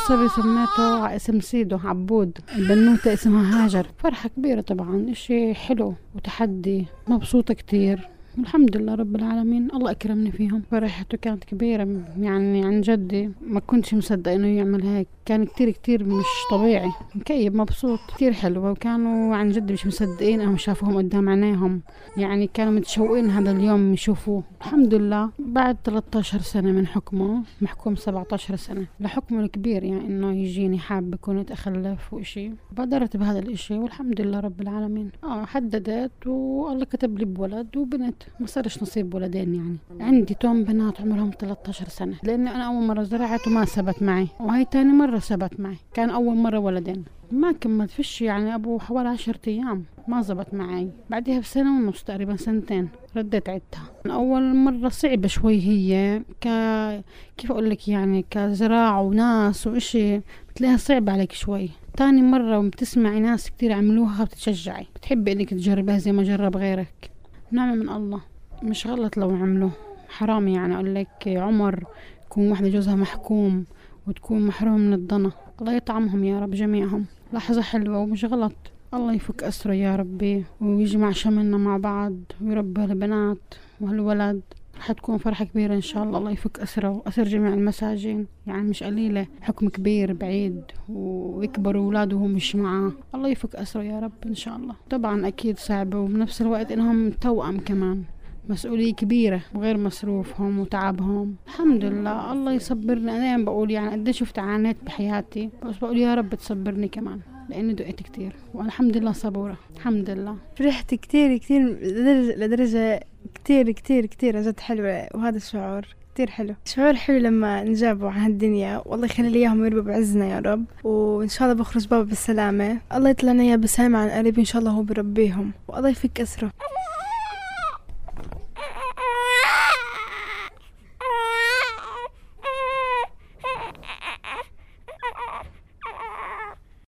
الصبي سميته على اسم سيدو عبود، البنوتة اسمها هاجر. فرحة كبيرة طبعا، اشي حلو وتحدي، مبسوطة كتير الحمد لله رب العالمين، الله أكرمني فيهم. فرحته كانت كبيرة يعني عن جدي، ما كنتش مصدق إنه يعمل هيك، كان كتير كتير مش طبيعي، مكيب مبسوط كتير حلوة. وكانوا عن جد مش مصدقين إنهم شافوهم قدام عينيهم، يعني كانوا متشوقين هذا اليوم يشوفوه. الحمد لله بعد 13 سنة من حكمه، محكوم 17 سنة لحكمه الكبير، يعني إنه يجيني حاب كنت أخلف وإشي، بادرت بهذا الإشي والحمد لله رب العالمين. حددت والله كتب لي بولد وبنت، ما صارش نصيب ولدين. يعني عندي توم بنات عمرهم 13 سنة، لأن أنا أول مرة زرعت وما ثبت معي، وهي تاني مرة ثبت معي. كان أول مرة ولدين، ما كملت فيش يعني أبو حوالي 10 أيام ما زبط معي. بعدها بسنة ونص تقريبا، سنتين رديت عدتها. أول مرة صعبة شوي، هي كيف أقول لك يعني كزراعة وناس وإشي بتلاقيها صعبة عليك شوي. تاني مرة وبتسمعي ناس كتير عملوها بتشجعي، بتحبي إنك تجربيها زي ما جرب غيرك. نعمة من الله، مش غلط لو عملوه، حرام يعني أقول لك عمر يكون واحدة جوزها محكوم وتكون محروم من الضنا. الله يطعمهم يا رب جميعهم، لحظة حلوة ومش غلط. الله يفك أسره يا ربي ويجمع شملنا مع بعض ويربي البنات والولد، حتكون فرحة كبيرة إن شاء الله. الله يفك أسره وأسر جميع المساجين، يعني مش قليلة، حكم كبير بعيد ويكبروا أولاده وهو مش معاه. الله يفك أسره يا رب إن شاء الله. طبعا أكيد صعبة، وبنفس الوقت إنهم توأم كمان، مسؤولية كبيرة وغير مصروفهم وتعبهم. الحمد لله الله يصبرنا. أنا دايما بقول يعني قد شفت عانيت بحياتي، بس بقول يا رب تصبرني كمان، لأني دقت كتير والحمد لله صبورة الحمد لله. فرحت كتير كتير لدرجة كتير كتير كتير عجد حلوة، وهذا الشعور كتير حلو، شعور حلو لما نجابوا عن هالدنيا. والله يخلي لي اياهم ويربوا بعزنا يا رب، وان شاء الله بخرج بابا بالسلامة. الله يطلعنا اياه بالسلامة عن قريب ان شاء الله، هو بربيهم والله يفك اسره.